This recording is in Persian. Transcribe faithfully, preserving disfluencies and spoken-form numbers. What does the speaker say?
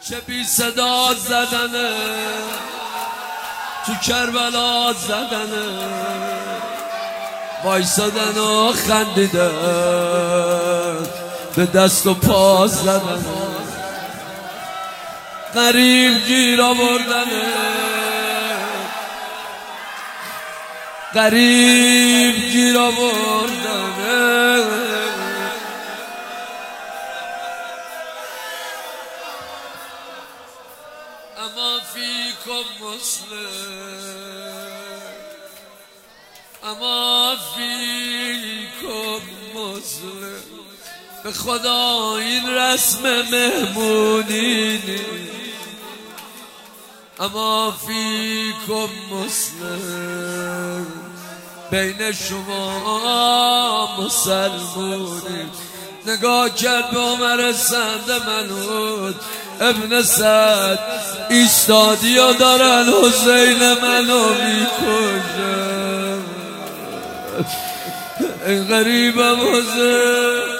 چه بی صدا زدنه تو کربلا زدنه، وایسادن و خندیدن به دست و پا زدنه، غریب گیر آوردنه، غریب گیر آوردنه. اما فیکم مسلم، اما فیکم مسلم، به خدا این رسم مهمونی نیست. اما فیکم مسلم، بین شما مسلمونی. نگاه کرد به عمر سعد منود ابن سعد، ایستادی و دارن حسین منو میکشن. این غریبم حسین